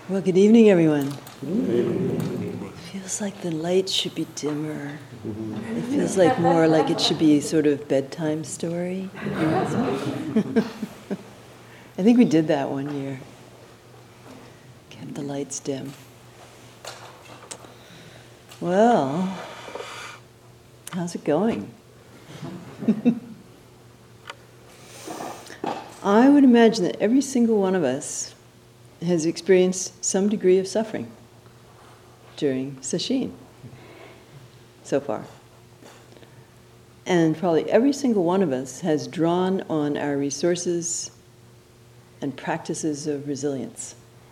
Well, good evening, everyone. It feels like the light should be dimmer. It feels like more like it should be sort of bedtime story. I think we did that one year. Kept the lights dim. Well, how's it going? I would imagine that every single one of us has experienced some degree of suffering during sesshin so far. And probably every single one of us has drawn on our resources and practices of resilience,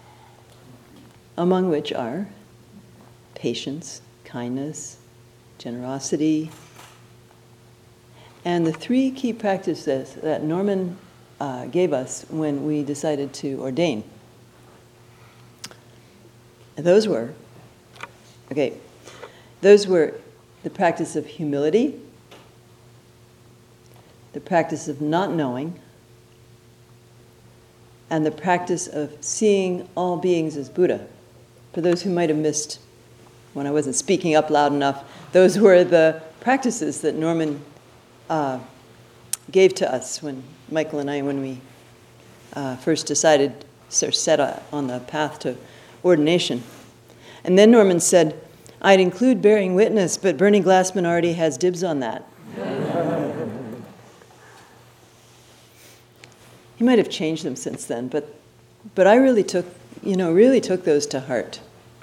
among which are patience, kindness, generosity, and the three key practices that Norman gave us when we decided to ordain. Those were the practice of humility, the practice of not knowing, and the practice of seeing all beings as Buddha. For those who might have missed when I wasn't speaking up loud enough, those were the practices that Norman gave to us when Michael and I, when we first decided, set on the path to ordination. And then Norman said, I'd include bearing witness, but Bernie Glassman already has dibs on that. He might have changed them since then, but I really took those to heart.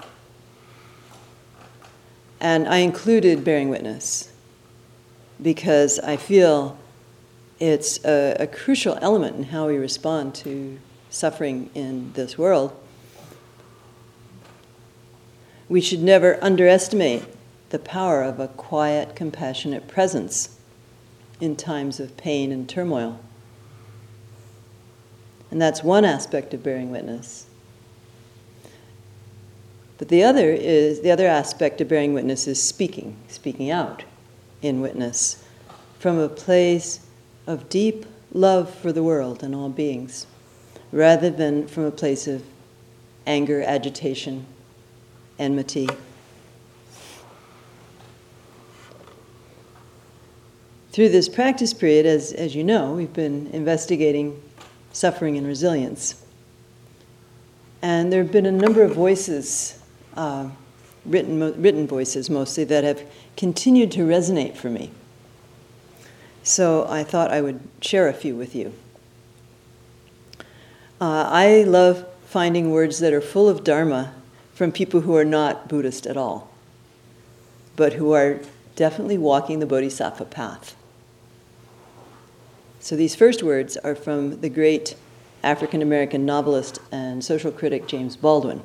And I included bearing witness because I feel it's a crucial element in how we respond to suffering in this world. We should never underestimate the power of a quiet, compassionate presence in times of pain and turmoil. And that's one aspect of bearing witness. But the other aspect of bearing witness is speaking out in witness from a place of deep love for the world and all beings, rather than from a place of anger, agitation, enmity. Through this practice period, as you know, we've been investigating suffering and resilience. And there have been a number of voices, written voices mostly, that have continued to resonate for me. So I thought I would share a few with you. I love finding words that are full of Dharma from people who are not Buddhist at all, but who are definitely walking the Bodhisattva path. So these first words are from the great African-American novelist and social critic James Baldwin.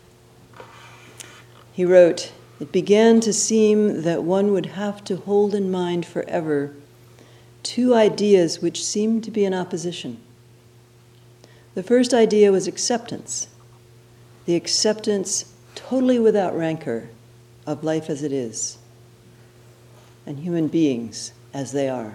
He wrote, "It began to seem that one would have to hold in mind forever two ideas which seemed to be in opposition. The first idea was acceptance, the acceptance totally without rancor of life as it is, and human beings as they are.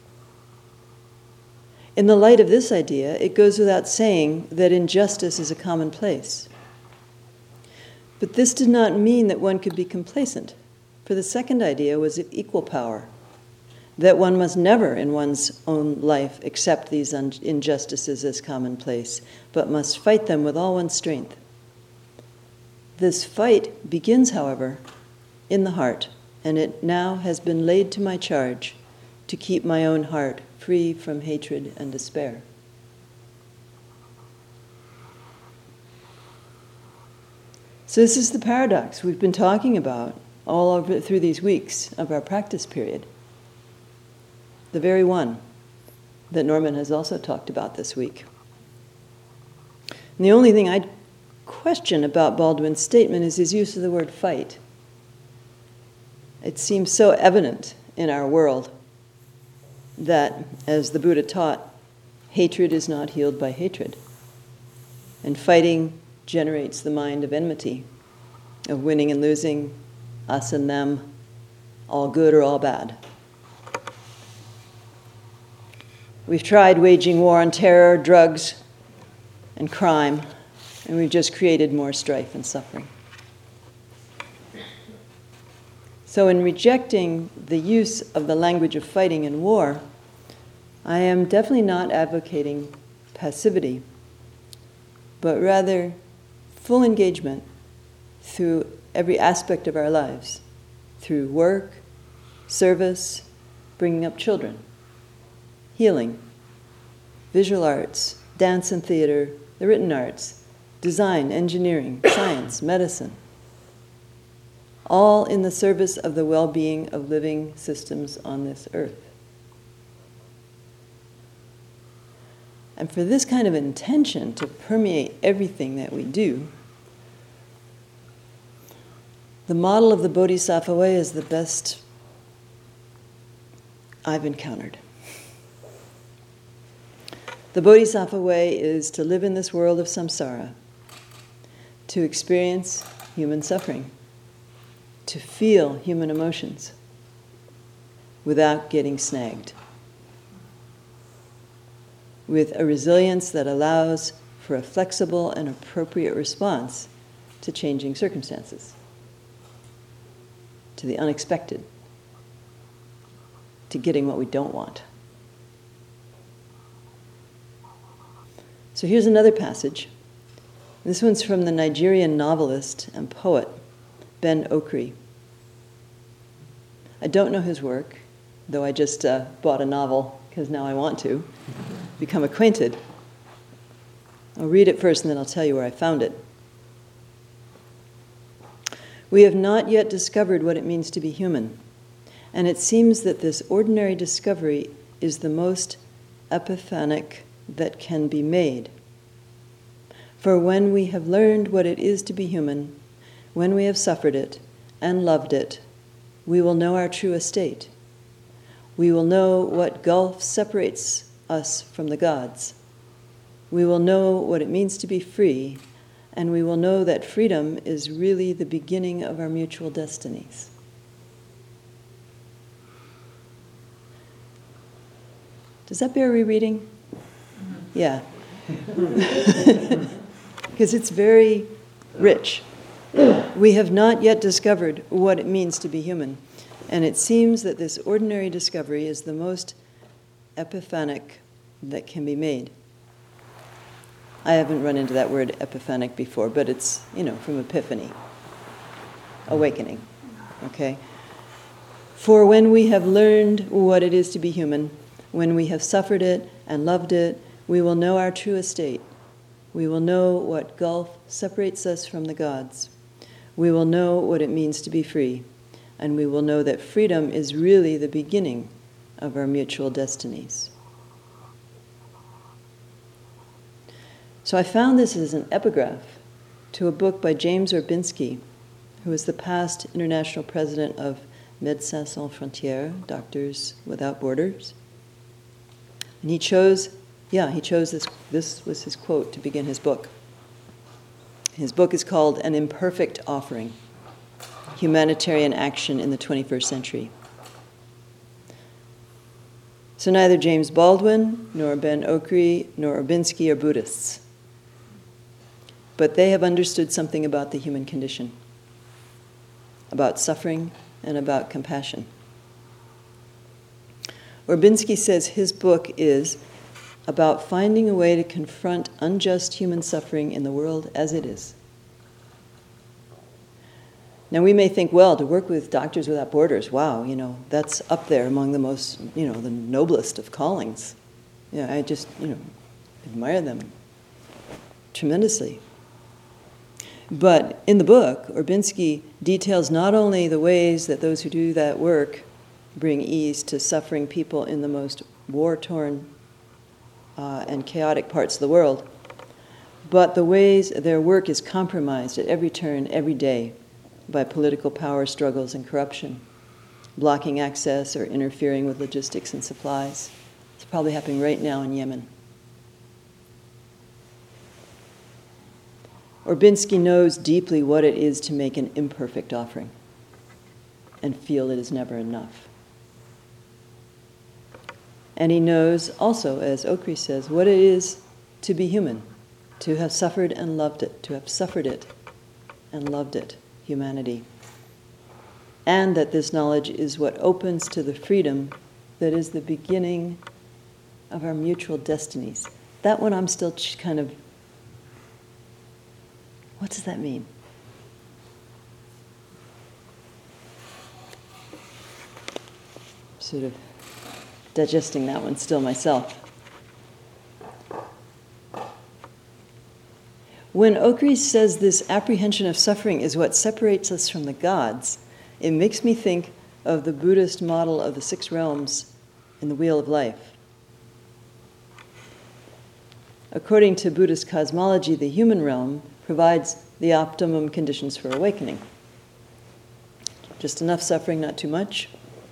In the light of this idea, it goes without saying that injustice is a commonplace. But this did not mean that one could be complacent, for the second idea was equal power, that one must never in one's own life accept these injustices as commonplace, but must fight them with all one's strength. This fight begins, however, in the heart, and it now has been laid to my charge to keep my own heart free from hatred and despair." So this is the paradox we've been talking about all over through these weeks of our practice period. The very one that Norman has also talked about this week. And the only thing I'd question about Baldwin's statement is his use of the word fight. It seems so evident in our world that, as the Buddha taught, hatred is not healed by hatred. And fighting generates the mind of enmity, of winning and losing, us and them, all good or all bad. We've tried waging war on terror, drugs, and crime, And we've just created more strife and suffering. So in rejecting the use of the language of fighting and war, I am definitely not advocating passivity, but rather full engagement through every aspect of our lives, through work, service, bringing up children, healing, visual arts, dance and theater, the written arts, design, engineering, science, medicine, all in the service of the well-being of living systems on this earth. And for this kind of intention to permeate everything that we do, the model of the Bodhisattva way is the best I've encountered. The Bodhisattva way is to live in this world of samsara, to experience human suffering, to feel human emotions without getting snagged, with a resilience that allows for a flexible and appropriate response to changing circumstances, to the unexpected, to getting what we don't want. So here's another passage. This one's from the Nigerian novelist and poet, Ben Okri. I don't know his work, though I just bought a novel because now I want to become acquainted. I'll read it first and then I'll tell you where I found it. We have not yet discovered what it means to be human, and it seems that this ordinary discovery is the most epiphanic that can be made. For when we have learned what it is to be human, when we have suffered it and loved it, we will know our true estate. We will know what gulf separates us from the gods. We will know what it means to be free, and we will know that freedom is really the beginning of our mutual destinies. Does that bear rereading? Yeah. Because it's very rich. We have not yet discovered what it means to be human, and it seems that this ordinary discovery is the most epiphanic that can be made. I haven't run into that word epiphanic before, but it's, from epiphany, awakening, okay? For when we have learned what it is to be human, when we have suffered it and loved it, we will know our true estate. We will know what gulf separates us from the gods. We will know what it means to be free, and we will know that freedom is really the beginning of our mutual destinies. So I found this as an epigraph to a book by James Orbinski, who was the past international president of Médecins Sans Frontières, Doctors Without Borders. And he chose this was his quote to begin his book. His book is called An Imperfect Offering, Humanitarian Action in the 21st Century. So neither James Baldwin, nor Ben Okri, nor Orbinski are Buddhists. But they have understood something about the human condition, about suffering and about compassion. Orbinski says his book is about finding a way to confront unjust human suffering in the world as it is. Now we may think, well, to work with Doctors Without Borders, wow, that's up there among the most, the noblest of callings. I just, admire them tremendously. But in the book, Orbinski details not only the ways that those who do that work bring ease to suffering people in the most war-torn and chaotic parts of the world, but the ways their work is compromised at every turn, every day, by political power struggles and corruption, blocking access or interfering with logistics and supplies. It's probably happening right now in Yemen. Orbinski knows deeply what it is to make an imperfect offering and feel it is never enough. And he knows also, as Okri says, what it is to be human, to have suffered and loved it, to have suffered it and loved it, humanity. And that this knowledge is what opens to the freedom that is the beginning of our mutual destinies. That one I'm still kind of, what does that mean? Sort of digesting that one still myself. When Okri says this apprehension of suffering is what separates us from the gods, it makes me think of the Buddhist model of the 6 realms in the Wheel of Life. According to Buddhist cosmology, the human realm provides the optimum conditions for awakening. Just enough suffering, not too much.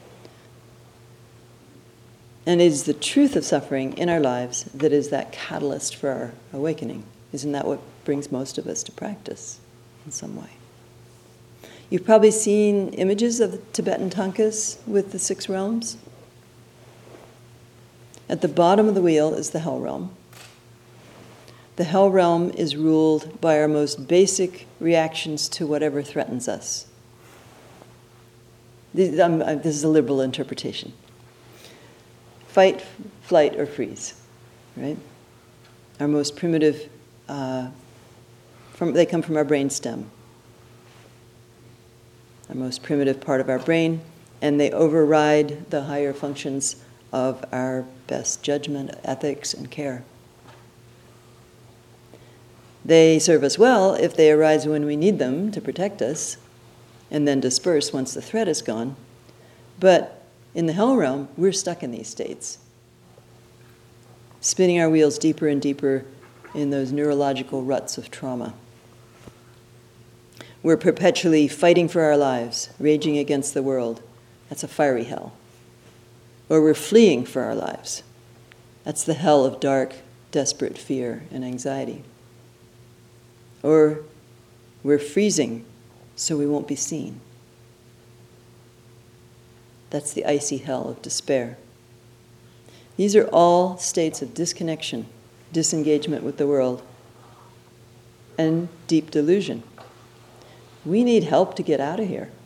And it is the truth of suffering in our lives that is that catalyst for our awakening. Isn't that what brings most of us to practice in some way? You've probably seen images of the Tibetan tankas with the 6 realms. At the bottom of the wheel is the hell realm. The hell realm is ruled by our most basic reactions to whatever threatens us. This is a liberal interpretation. Fight, flight, or freeze, right? Our most primitive, they come from our brain stem. Our most primitive part of our brain, and they override the higher functions of our best judgment, ethics, and care. They serve us well if they arise when we need them to protect us, and then disperse once the threat is gone. But in the hell realm, we're stuck in these states, spinning our wheels deeper and deeper in those neurological ruts of trauma. We're perpetually fighting for our lives, raging against the world. That's a fiery hell. Or we're fleeing for our lives. That's the hell of dark, desperate fear and anxiety. Or we're freezing so we won't be seen. That's the icy hell of despair. These are all states of disconnection, disengagement with the world, and deep delusion. We need help to get out of here.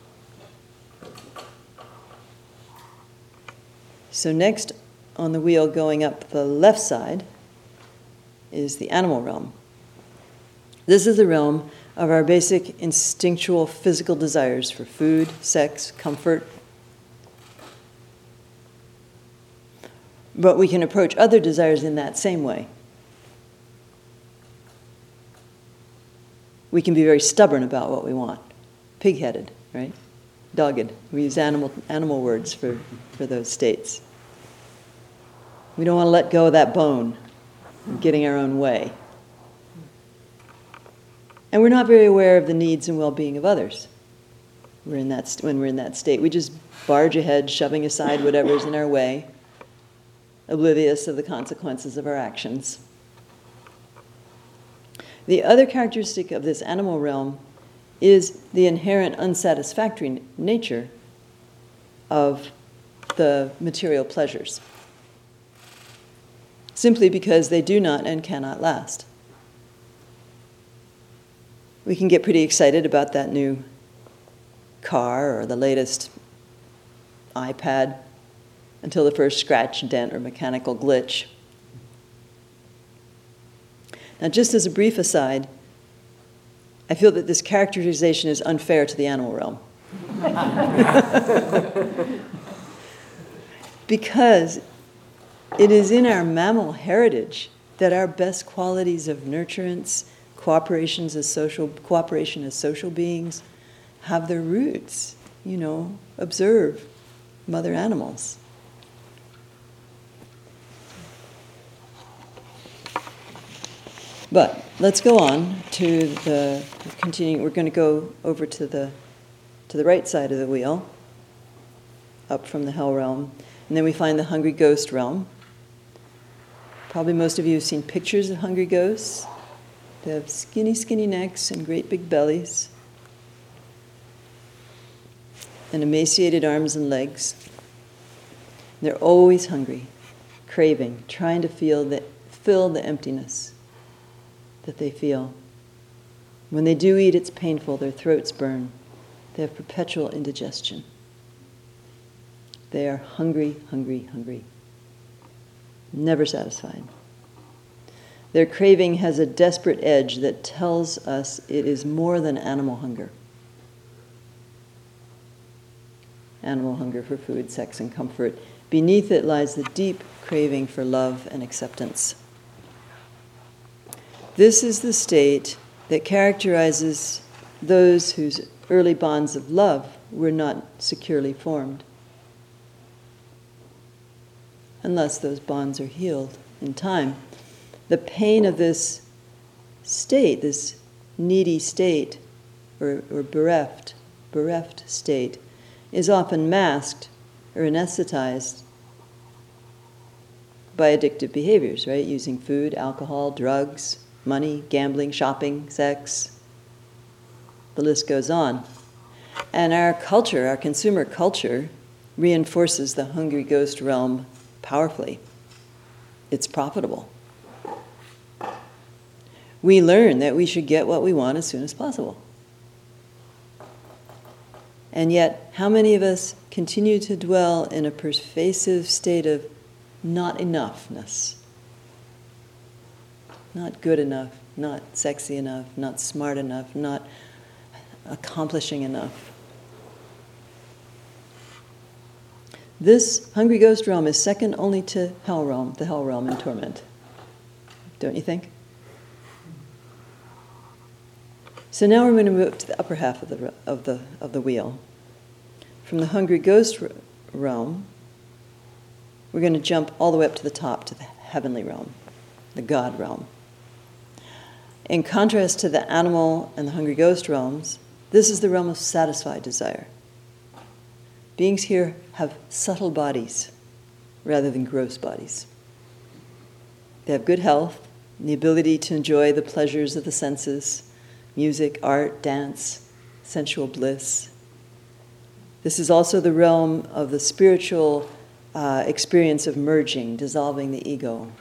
So next on the wheel, going up the left side, is the animal realm. This is the realm of our basic instinctual physical desires for food, sex, comfort. But we can approach other desires in that same way. We can be very stubborn about what we want. Pig-headed, right? Dogged. We use animal words for those states. We don't want to let go of that bone of getting our own way. And we're not very aware of the needs and well-being of others. When we're in that state. We just barge ahead, shoving aside whatever's in our way, oblivious of the consequences of our actions. The other characteristic of this animal realm is the inherent unsatisfactory nature of the material pleasures, simply because they do not and cannot last. We can get pretty excited about that new car or the latest iPad until the first scratch, dent, or mechanical glitch. Now, just as a brief aside, I feel that this characterization is unfair to the animal realm. Because it is in our mammal heritage that our best qualities of nurturance, cooperation as social beings, have their roots. Observe mother animals. But let's go on to continuing. We're going to go over to the right side of the wheel, up from the hell realm, and then we find the hungry ghost realm. Probably most of you have seen pictures of hungry ghosts. They have skinny, skinny necks and great big bellies, and emaciated arms and legs. They're always hungry, craving, trying to fill the emptiness. that they feel. When they do eat, it's painful. Their throats burn. They have perpetual indigestion. They are hungry, hungry, hungry. Never satisfied. Their craving has a desperate edge that tells us it is more than animal hunger. Animal hunger for food, sex, and comfort. Beneath it lies the deep craving for love and acceptance. This is the state that characterizes those whose early bonds of love were not securely formed, unless those bonds are healed in time. The pain of this state, this needy state, or bereft state, is often masked or anesthetized by addictive behaviors, right? Using food, alcohol, drugs, money, gambling, shopping, sex. The list goes on. And our culture, our consumer culture, reinforces the hungry ghost realm powerfully. It's profitable. We learn that we should get what we want as soon as possible. And yet, how many of us continue to dwell in a pervasive state of not enoughness? Not good enough, not sexy enough, not smart enough, not accomplishing enough. This hungry ghost realm is second only to hell realm, the hell realm in torment. Don't you think? So now we're going to move to the upper half of the wheel. From the hungry ghost realm, we're going to jump all the way up to the top, to the heavenly realm, the God realm. In contrast to the animal and the hungry ghost realms, this is the realm of satisfied desire. Beings here have subtle bodies rather than gross bodies. They have good health and the ability to enjoy the pleasures of the senses, music, art, dance, sensual bliss. This is also the realm of the spiritual experience of merging, dissolving the ego.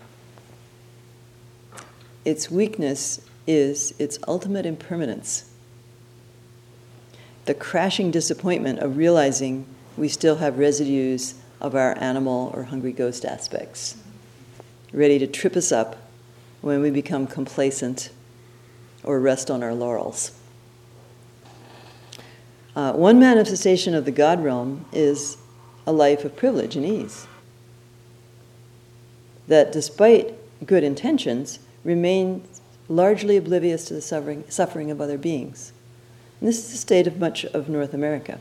Its weakness is its ultimate impermanence. The crashing disappointment of realizing we still have residues of our animal or hungry ghost aspects, ready to trip us up when we become complacent or rest on our laurels. One manifestation of the God realm is a life of privilege and ease, that despite good intentions, remains largely oblivious to the suffering of other beings. And this is the state of much of North America.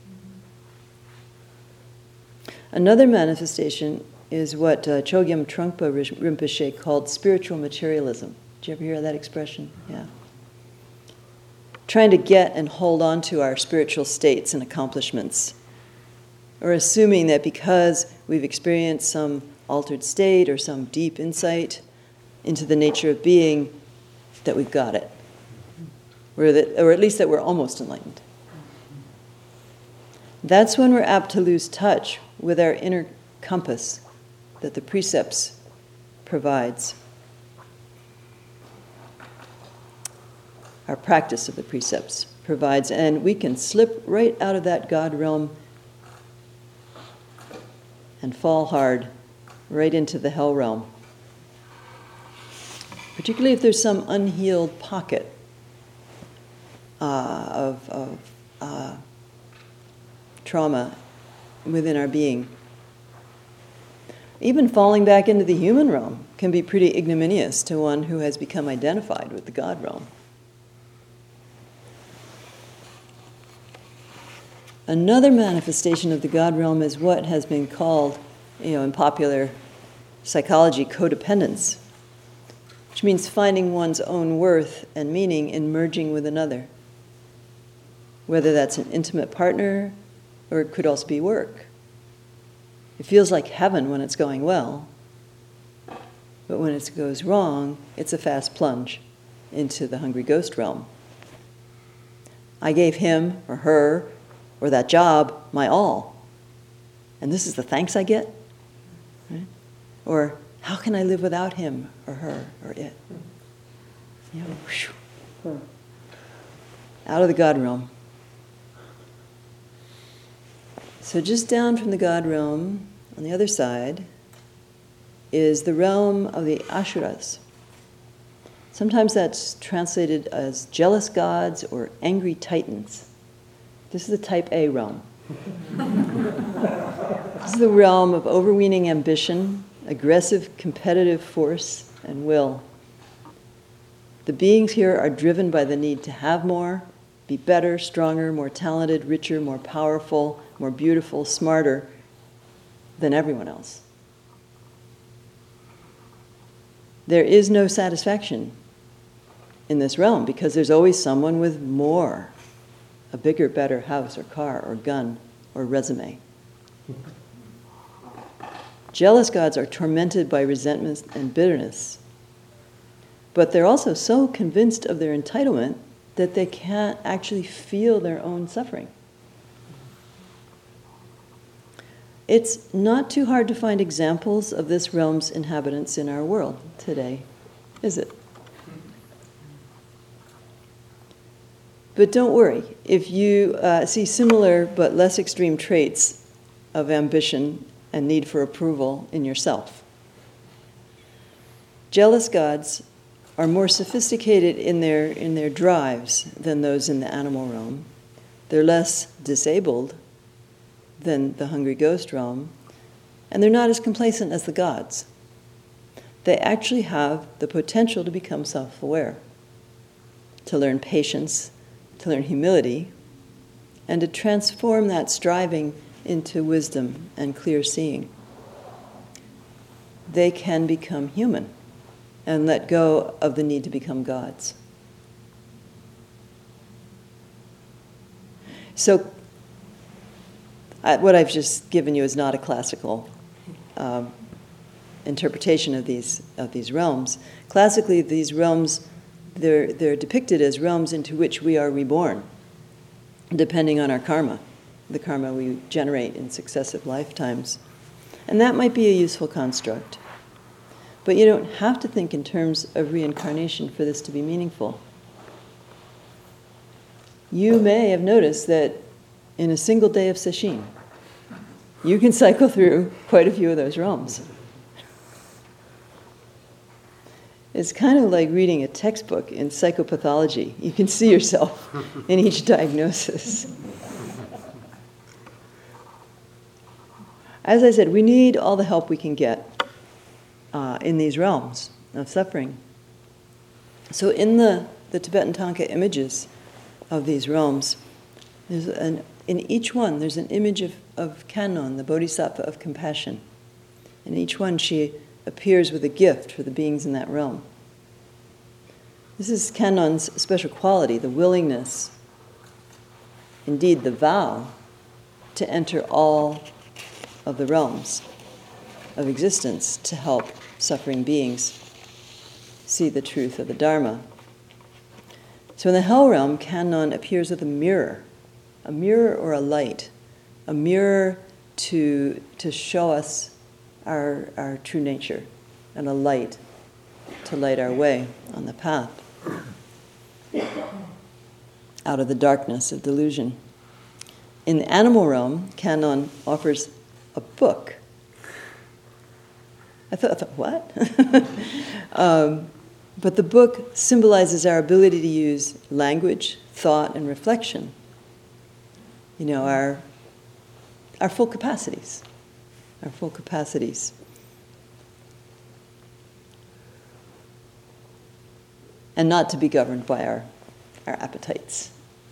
Another manifestation is what Chogyam Trungpa Rinpoche called spiritual materialism. Did you ever hear that expression? Yeah. Trying to get and hold on to our spiritual states and accomplishments, or assuming that because we've experienced some altered state or some deep insight into the nature of being, that we've got it, or at least that we're almost enlightened. That's when we're apt to lose touch with our inner compass that the precepts provides. Our practice of the precepts provides, and we can slip right out of that God realm and fall hard right into the hell realm. Particularly if there's some unhealed pocket of trauma within our being. Even falling back into the human realm can be pretty ignominious to one who has become identified with the God realm. Another manifestation of the God realm is what has been called, in popular psychology, codependence, which means finding one's own worth and meaning in merging with another, whether that's an intimate partner or it could also be work. It feels like heaven when it's going well, but when it goes wrong, it's a fast plunge into the hungry ghost realm. I gave him or her or that job my all, and this is the thanks I get? Right? Or how can I live without him or her or it? You know, out of the God realm. So just down from the God realm, on the other side, is the realm of the Asuras. Sometimes that's translated as jealous gods or angry titans. This is the type A realm. This is the realm of overweening ambition, aggressive competitive force, and will. The beings here are driven by the need to have more, be better, stronger, more talented, richer, more powerful, more beautiful, smarter than everyone else. There is no satisfaction in this realm because there's always someone with more, a bigger, better house or car or gun or resume. Jealous gods are tormented by resentment and bitterness, but they're also so convinced of their entitlement that they can't actually feel their own suffering. It's not too hard to find examples of this realm's inhabitants in our world today, is it? But don't worry, if you see similar but less extreme traits of ambition and need for approval in yourself. Jealous gods are more sophisticated in their drives than those in the animal realm. They're less disabled than the hungry ghost realm, and they're not as complacent as the gods. They actually have the potential to become self-aware, to learn patience, to learn humility, and to transform that striving into wisdom and clear seeing. They can become human and let go of the need to become gods. So, what I've just given you is not a classical interpretation of these realms. Classically, these realms, they're depicted as realms into which we are reborn, depending on our karma, the karma we generate in successive lifetimes. And that might be a useful construct. But you don't have to think in terms of reincarnation for this to be meaningful. You may have noticed that in a single day of sesshin, you can cycle through quite a few of those realms. It's kind of like reading a textbook in psychopathology. You can see yourself in each diagnosis. As I said, we need all the help we can get in these realms of suffering. So in the Tibetan Tanka images of these realms, in each one there's an image of Kannon, the Bodhisattva of compassion. In each one she appears with a gift for the beings in that realm. This is Kannon's special quality, the willingness, indeed the vow, to enter all of the realms of existence to help suffering beings see the truth of the Dharma. So in the hell realm, Kannon appears with a mirror or a light, a mirror to show us our true nature, and a light to light our way on the path out of the darkness of delusion. In the animal realm, Kannon offers a book. I thought what? But the book symbolizes our ability to use language, thought, and reflection. You know, our full capacities. Our full capacities. And not to be governed by our appetites.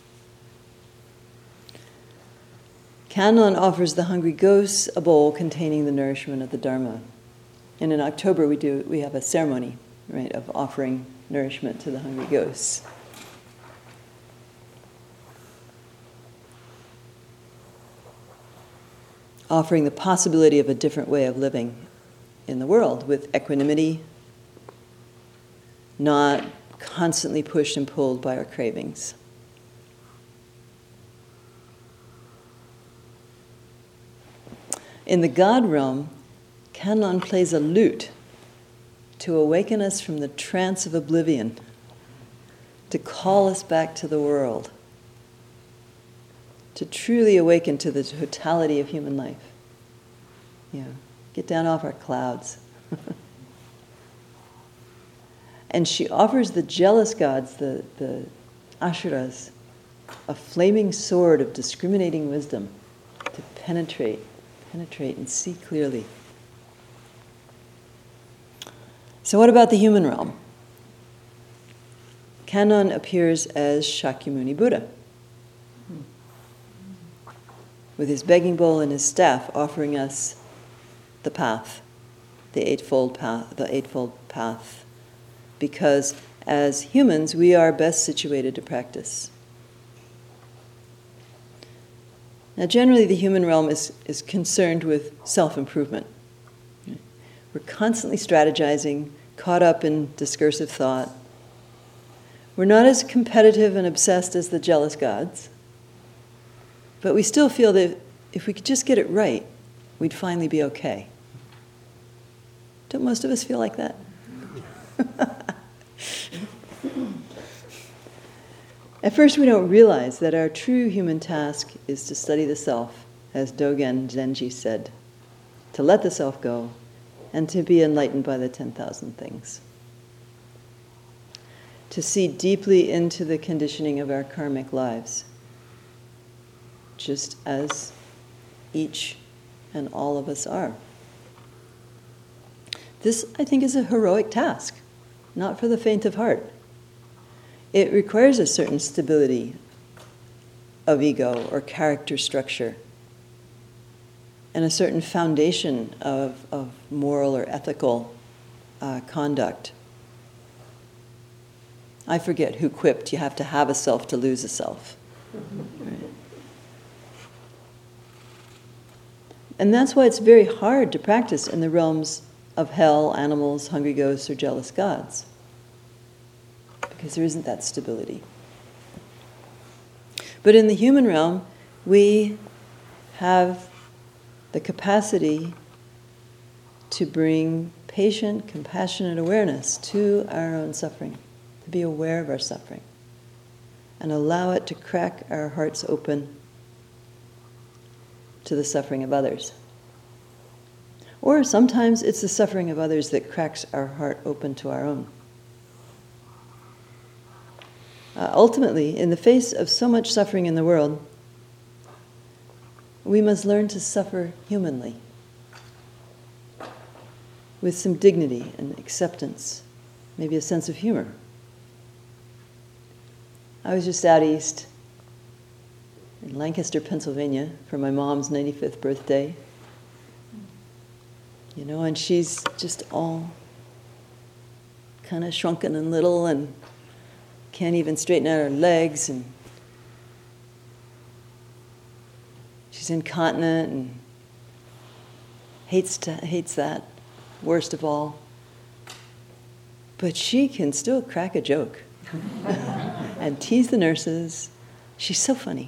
Kannon offers the hungry ghosts a bowl containing the nourishment of the Dharma. And in October we have a ceremony, right, of offering nourishment to the hungry ghosts. Offering the possibility of a different way of living in the world with equanimity, not constantly pushed and pulled by our cravings. In the God realm, Kannon plays a lute to awaken us from the trance of oblivion to call us back to the world, to truly awaken to the totality of human life. Get down off our clouds. And she offers the jealous gods, the Asuras, a flaming sword of discriminating wisdom to penetrate and see clearly. So what about the human realm? Kannon appears as Shakyamuni Buddha, with his begging bowl and his staff, offering us the path, the eightfold path, because as humans we are best situated to practice. Now, generally, the human realm is concerned with self-improvement. We're constantly strategizing, caught up in discursive thought. We're not as competitive and obsessed as the jealous gods, but we still feel that if we could just get it right, we'd finally be okay. Don't most of us feel like that? At first, we don't realize that our true human task is to study the self, as Dogen Zenji said, to let the self go, and to be enlightened by the 10,000 things. To see deeply into the conditioning of our karmic lives, just as each and all of us are. This, I think, is a heroic task, not for the faint of heart. It requires a certain stability of ego or character structure, and a certain foundation of moral or ethical conduct. I forget who quipped, you have to have a self to lose a self. Right. And that's why it's very hard to practice in the realms of hell, animals, hungry ghosts, or jealous gods, because there isn't that stability. But in the human realm, we have the capacity to bring patient, compassionate awareness to our own suffering, to be aware of our suffering, and allow it to crack our hearts open to the suffering of others. Or sometimes it's the suffering of others that cracks our heart open to our own. Ultimately, in the face of so much suffering in the world, we must learn to suffer humanly, with some dignity and acceptance, maybe a sense of humor. I was just out east in Lancaster, Pennsylvania, for my mom's 95th birthday. And she's just all kind of shrunken and little and can't even straighten out her legs, and she's incontinent and hates that worst of all. But she can still crack a joke and tease the nurses. She's so funny.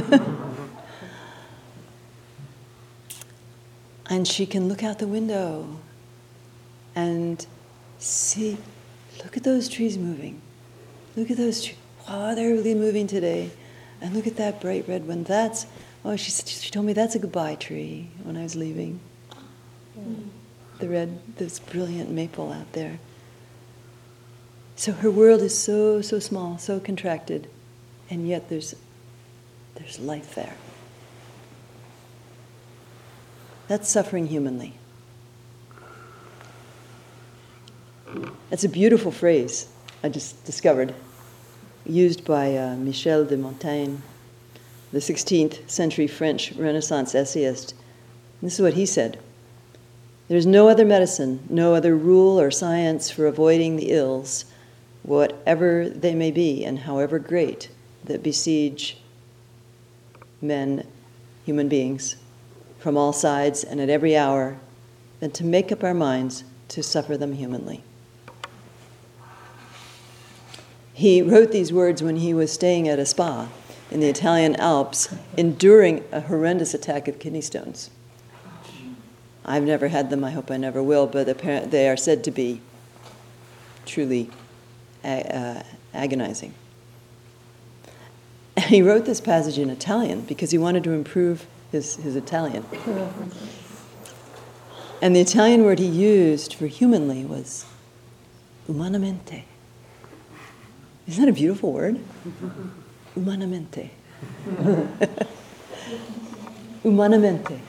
And she can look out the window and see, look at those trees moving. Look at those trees. Wow, they're really moving today. And look at that bright red one. She told me that's a goodbye tree when I was leaving. This brilliant maple out there. So her world is so small, so contracted, and yet there's life there. That's suffering humanly. That's a beautiful phrase I just discovered, used by Michel de Montaigne, the 16th century French Renaissance essayist. This is what he said: "There's no other medicine, no other rule or science for avoiding the ills, whatever they may be and however great, that besiege men, human beings, from all sides and at every hour, than to make up our minds to suffer them humanly." He wrote these words when he was staying at a spa in the Italian Alps, enduring a horrendous attack of kidney stones. I've never had them, I hope I never will, but they are said to be truly agonizing. And he wrote this passage in Italian because he wanted to improve his Italian. And the Italian word he used for humanly was umanamente. Isn't that a beautiful word? Umanamente. Umanamente.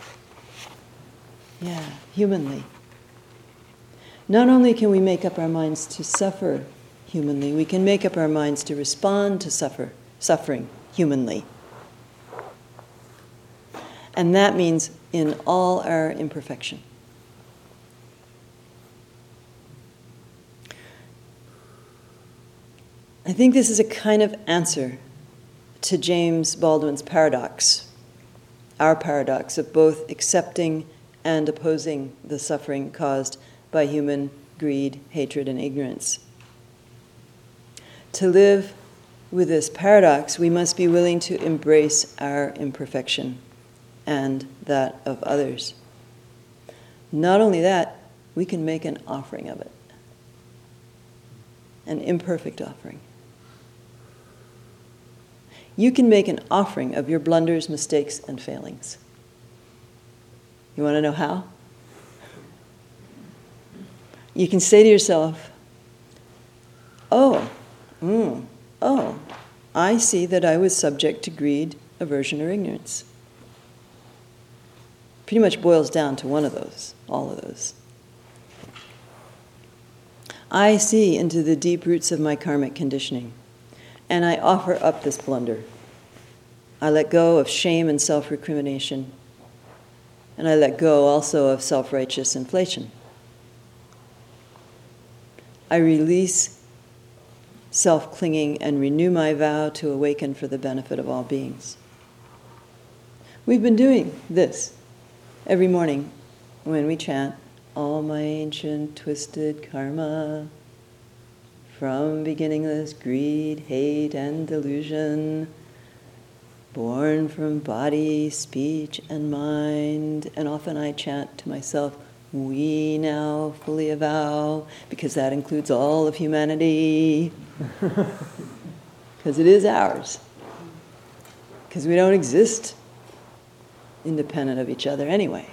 Yeah, humanly. Not only can we make up our minds to suffer humanly, we can make up our minds to respond to suffering humanly. And that means in all our imperfection. I think this is a kind of answer to James Baldwin's paradox, our paradox of both accepting and opposing the suffering caused by human greed, hatred, and ignorance. To live with this paradox, we must be willing to embrace our imperfection and that of others. Not only that, we can make an offering of it, an imperfect offering. You can make an offering of your blunders, mistakes, and failings. You want to know how? You can say to yourself, oh, I see that I was subject to greed, aversion, or ignorance. Pretty much boils down to one of those, all of those. I see into the deep roots of my karmic conditioning, and I offer up this blunder. I let go of shame and self-recrimination, and I let go also of self-righteous inflation. I release self-clinging and renew my vow to awaken for the benefit of all beings. We've been doing this every morning when we chant, all my ancient twisted karma, from beginningless greed, hate, and delusion, born from body, speech, and mind. And often I chant to myself, we now fully avow, because that includes all of humanity. Because it is ours. Because we don't exist independent of each other anyway.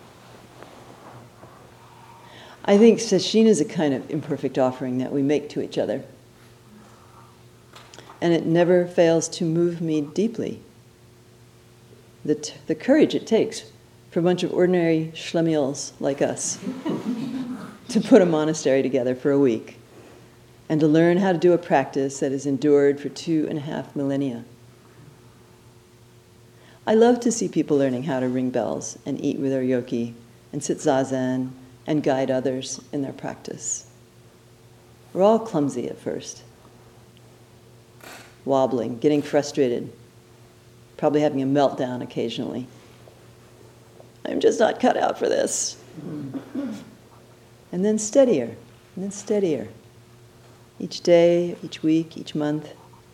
I think sesshin is a kind of imperfect offering that we make to each other. And it never fails to move me deeply. The courage it takes for a bunch of ordinary schlemiels like us to put a monastery together for a week and to learn how to do a practice that has endured for 2.5 millennia. I love to see people learning how to ring bells and eat with their yogi and sit zazen and guide others in their practice. We're all clumsy at first, wobbling, getting frustrated, probably having a meltdown occasionally. I'm just not cut out for this. And then steadier, and then steadier. Each day, each week, each month.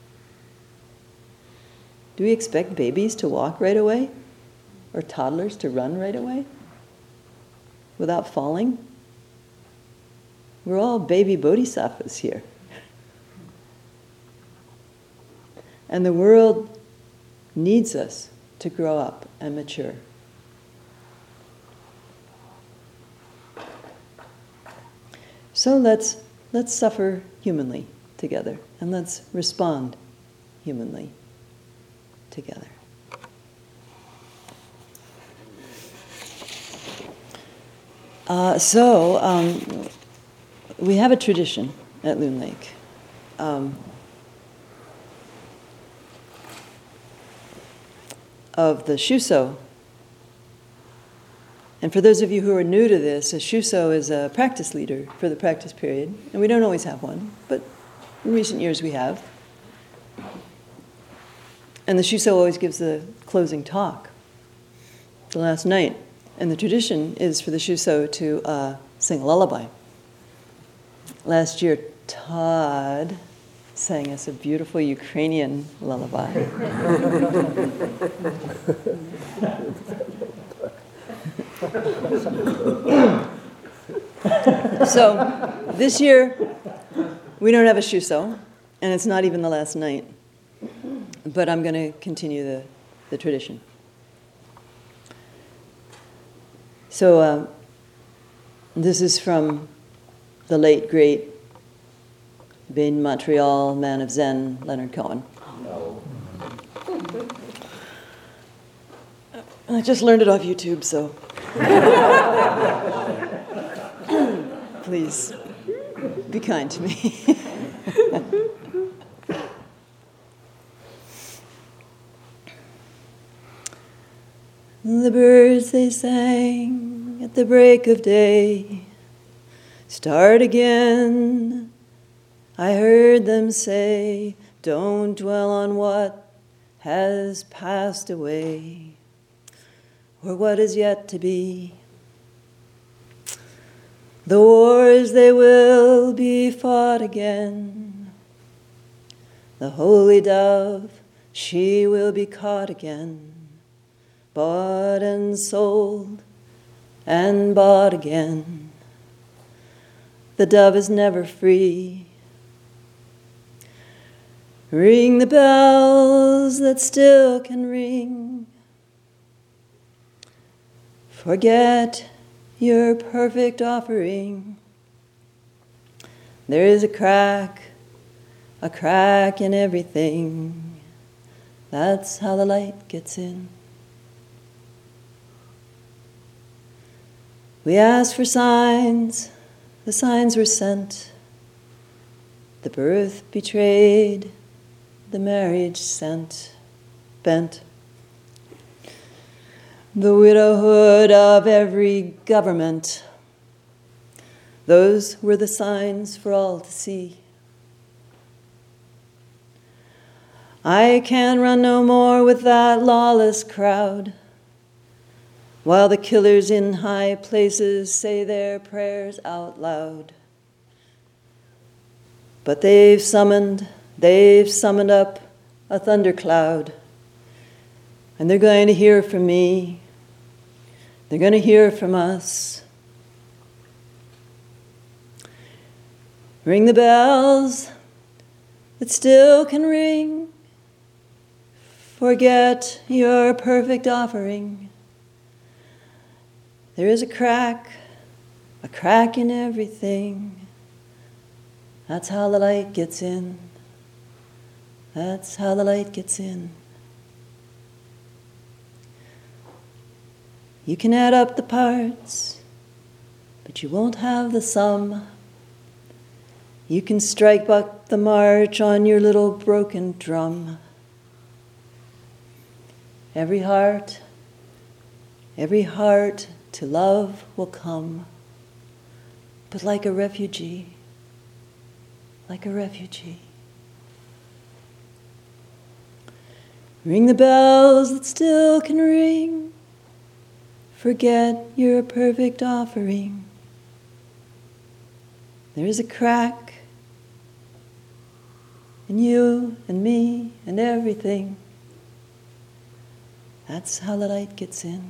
Do we expect babies to walk right away? Or toddlers to run right away? Without falling? We're all baby bodhisattvas here. And the world needs us to grow up and mature. So let's suffer humanly together, and let's respond humanly together. We have a tradition at Loon Lake. Of the Shuso. And for those of you who are new to this, a Shuso is a practice leader for the practice period. And we don't always have one, but in recent years we have. And the Shuso always gives the closing talk, the last night. And the tradition is for the Shuso to sing a lullaby. Last year, Todd sang us a beautiful Ukrainian lullaby. So this year, we don't have a Shuso, And it's not even the last night. But I'm going to continue the tradition. So this is from the late, great, in Montreal, man of Zen, Leonard Cohen. No. I just learned it off YouTube, so please be kind to me. The birds they sang at the break of day, start again. I heard them say, don't dwell on what has passed away, or what is yet to be. The wars they will be fought again. The holy dove, she will be caught again. Bought and sold and bought again. The dove is never free. Ring the bells that still can ring. Forget your perfect offering. There is a crack in everything. That's how the light gets in. We asked for signs, the signs were sent. The birth betrayed, the marriage bent. The widowhood of every government. Those were the signs for all to see. I can't run no more with that lawless crowd, while the killers in high places say their prayers out loud. But they've summoned up a thundercloud, and they're going to hear from me. They're going to hear from us. Ring the bells that still can ring. Forget your perfect offering. There is a crack in everything. That's how the light gets in. That's how the light gets in. You can add up the parts, but you won't have the sum. You can strike up the march on your little broken drum. Every heart to love will come, but like a refugee. Ring the bells that still can ring. Forget your perfect offering. There is a crack in you and me and everything. That's how the light gets in.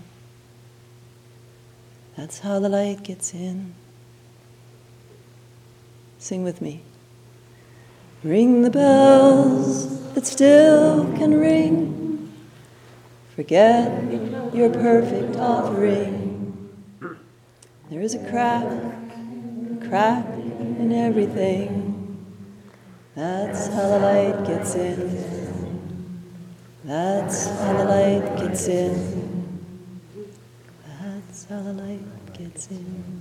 That's how the light gets in. Sing with me. Ring the bells that still can ring. Forget your perfect offering. There is a crack in everything. That's how the light gets in. That's how the light gets in. That's how the light gets in.